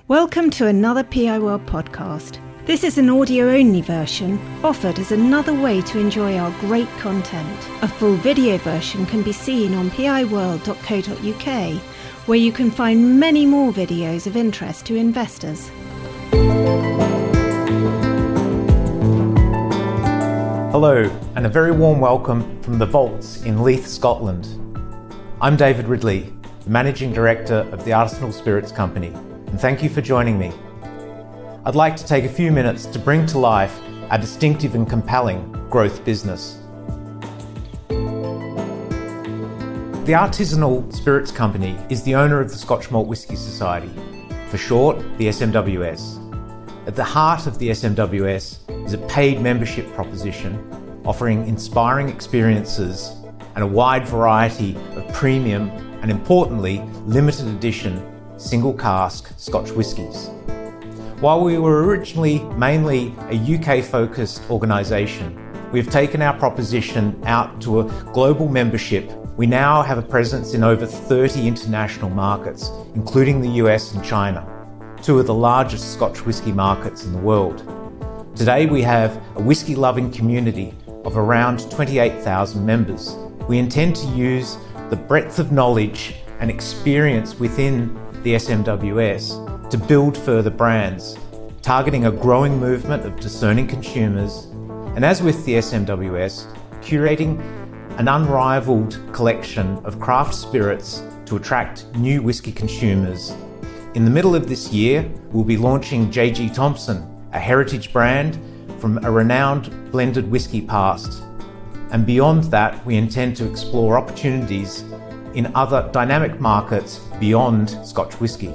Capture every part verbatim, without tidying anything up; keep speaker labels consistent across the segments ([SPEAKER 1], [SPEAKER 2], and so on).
[SPEAKER 1] Welcome to another P I World podcast. This is an audio-only version offered as another way to enjoy our great content. A full video version can be seen on p i world dot co dot u k, where you can find many more videos of interest to investors.
[SPEAKER 2] Hello, and a very warm welcome from the Vaults in Leith, Scotland. I'm David Ridley, the Managing Director of the Artisanal Spirits Company, and thank you for joining me. I'd like to take a few minutes to bring to life our distinctive and compelling growth business. The Artisanal Spirits Company is the owner of the Scotch Malt Whisky Society, for short, the S M W S. At the heart of the S M W S is a paid membership proposition offering inspiring experiences and a wide variety of premium and, importantly, limited edition single cask Scotch whiskies. While we were originally mainly a U K-focused organisation, we have taken our proposition out to a global membership. We now have a presence in over thirty international markets, including the U S and China, two of the largest Scotch whisky markets in the world. Today we have a whisky-loving community of around twenty-eight thousand members. We intend to use the breadth of knowledge and experience within the S M W S to build further brands, targeting a growing movement of discerning consumers, and as with the S M W S, curating an unrivaled collection of craft spirits to attract new whisky consumers. In the middle of this year, we'll be launching J G Thomson, a heritage brand from a renowned blended whisky past. And beyond that, we intend to explore opportunities in other dynamic markets beyond Scotch whisky.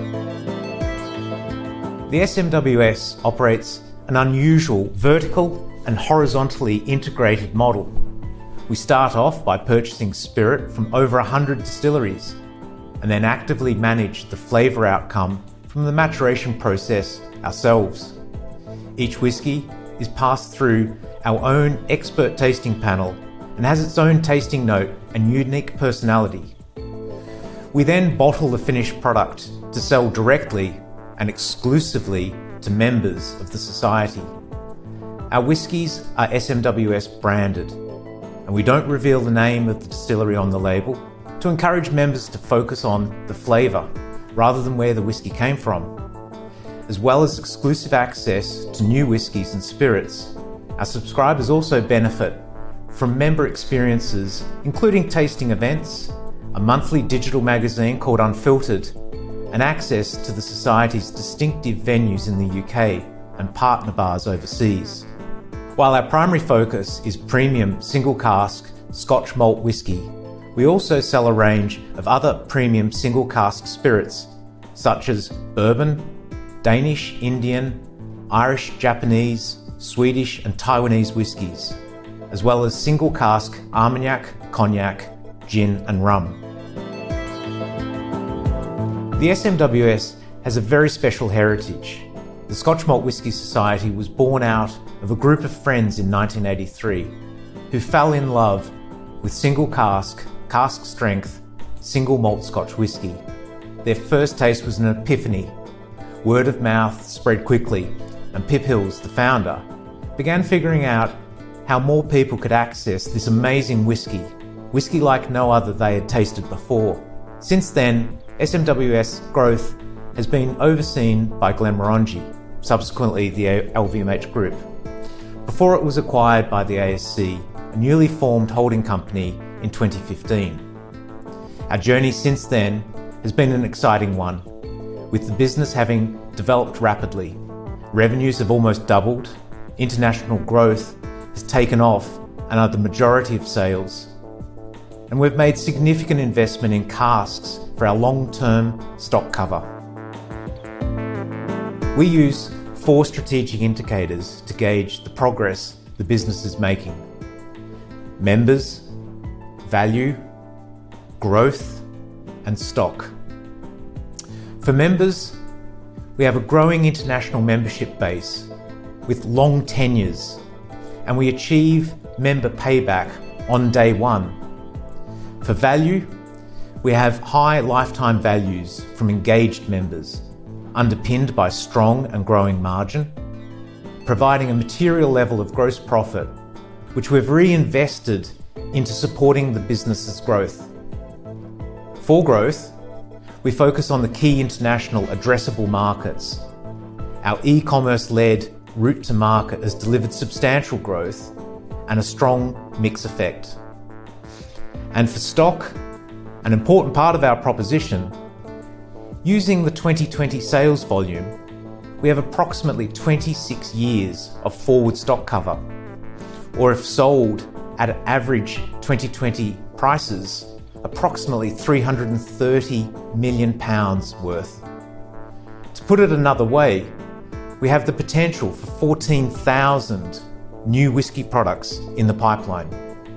[SPEAKER 2] The S M W S operates an unusual vertical and horizontally integrated model. We start off by purchasing spirit from over one hundred distilleries and then actively manage the flavour outcome from the maturation process ourselves. Each whisky is passed through our own expert tasting panel and has its own tasting note and unique personality. We then bottle the finished product to sell directly and exclusively to members of the Society. Our whiskies are S M W S branded, and we don't reveal the name of the distillery on the label to encourage members to focus on the flavour rather than where the whisky came from. As well as exclusive access to new whiskies and spirits, our subscribers also benefit from member experiences, including tasting events, a monthly digital magazine called Unfiltered, and access to the Society's distinctive venues in the U K and partner bars overseas. While our primary focus is premium single cask Scotch malt whisky, we also sell a range of other premium single cask spirits such as bourbon, Danish, Indian, Irish, Japanese, Swedish and Taiwanese whiskies, as well as single cask Armagnac, Cognac, gin and rum. The S M W S has a very special heritage. The Scotch Malt Whisky Society was born out of a group of friends in nineteen eighty-three who fell in love with single cask, cask strength, single malt Scotch whisky. Their first taste was an epiphany. Word of mouth spread quickly, and Pip Hills, the founder, began figuring out how more people could access this amazing whisky, whisky like no other they had tasted before. Since then, S M W S growth has been overseen by Glenmorangie, subsequently the L V M H Group, before it was acquired by the A S C, a newly formed holding company, in twenty fifteen. Our journey since then has been an exciting one, with the business having developed rapidly. Revenues have almost doubled, international growth has taken off and are the majority of sales, and we've made significant investment in casks for our long-term stock cover. We use four strategic indicators to gauge the progress the business is making: members, value, growth, and stock. For members, we have a growing international membership base with long tenures, and we achieve member payback on day one. For value, we have high lifetime values from engaged members, underpinned by strong and growing margin, providing a material level of gross profit, which we've reinvested into supporting the business's growth. For growth, we focus on the key international addressable markets. Our e-commerce-led route to market has delivered substantial growth and a strong mix effect. And for stock, an important part of our proposition, using the twenty twenty sales volume, we have approximately twenty-six years of forward stock cover, or if sold at average twenty twenty prices, approximately three hundred thirty million pounds worth. To put it another way, we have the potential for fourteen thousand new whisky products in the pipeline.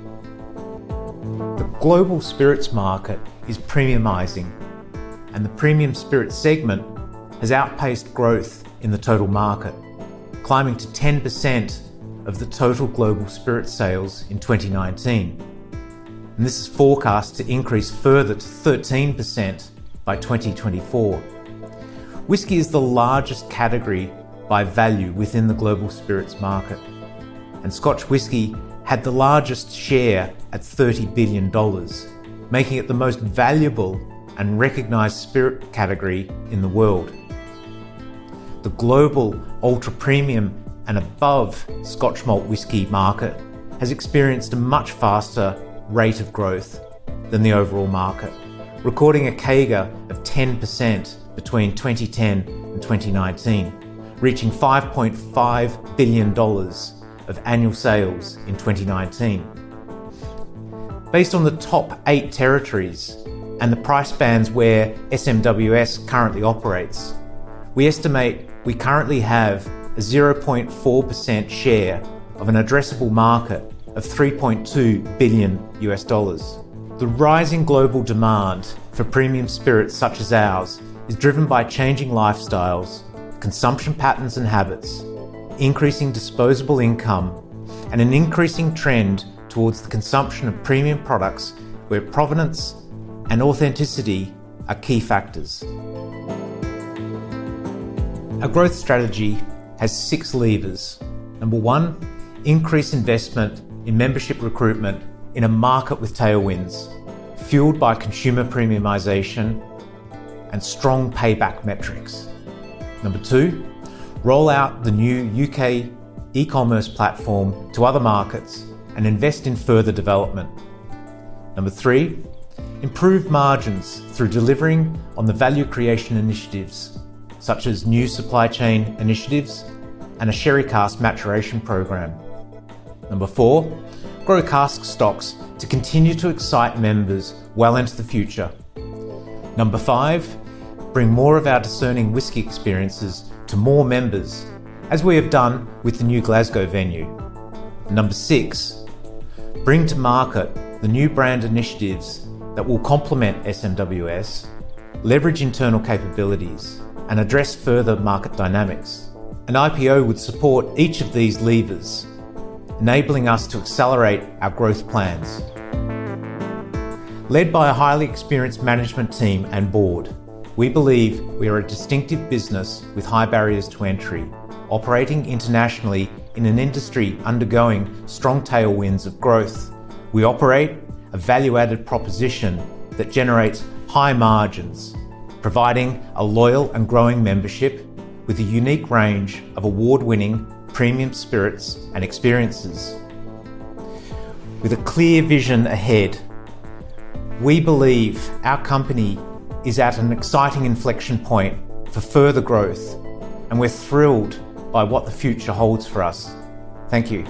[SPEAKER 2] The global spirits market is premiumising, and the premium spirits segment has outpaced growth in the total market, climbing to ten percent of the total global spirits sales in twenty nineteen. And this is forecast to increase further to thirteen percent by twenty twenty-four. Whisky is the largest category by value within the global spirits market, and Scotch whisky had the largest share at thirty billion dollars, making it the most valuable and recognised spirit category in the world. The global ultra-premium and above Scotch malt whisky market has experienced a much faster rate of growth than the overall market, recording a C A G R of ten percent between twenty ten and twenty nineteen, reaching five point five billion dollars of annual sales in twenty nineteen. Based on the top eight territories and the price bands where S M W S currently operates, we estimate we currently have a zero point four percent share of an addressable market of three point two billion U S dollars. The rising global demand for premium spirits such as ours is driven by changing lifestyles, consumption patterns and habits, increasing disposable income, and an increasing trend towards the consumption of premium products where provenance and authenticity are key factors. Our growth strategy has six levers. Number one, increase investment in membership recruitment in a market with tailwinds, fueled by consumer premiumisation and strong payback metrics. Number two, roll out the new U K e-commerce platform to other markets and invest in further development. Number three, improve margins through delivering on the value creation initiatives, such as new supply chain initiatives and a sherry cask maturation program. Number four, grow cask stocks to continue to excite members well into the future. Number five, bring more of our discerning whisky experiences to more members, as we have done with the new Glasgow venue. Number six, bring to market the new brand initiatives that will complement S M W S, leverage internal capabilities, and address further market dynamics. An I P O would support each of these levers, enabling us to accelerate our growth plans. Led by a highly experienced management team and board, we believe we are a distinctive business with high barriers to entry, operating internationally in an industry undergoing strong tailwinds of growth. We operate a value-added proposition that generates high margins, providing a loyal and growing membership with a unique range of award-winning premium spirits and experiences. With a clear vision ahead, we believe our company is at an exciting inflection point for further growth, and we're thrilled by what the future holds for us. Thank you.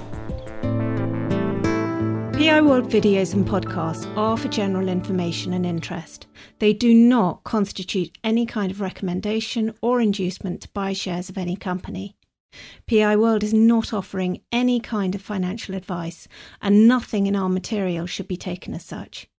[SPEAKER 1] P I World videos and podcasts are for general information and interest. They do not constitute any kind of recommendation or inducement to buy shares of any company. P I World is not offering any kind of financial advice, and nothing in our material should be taken as such.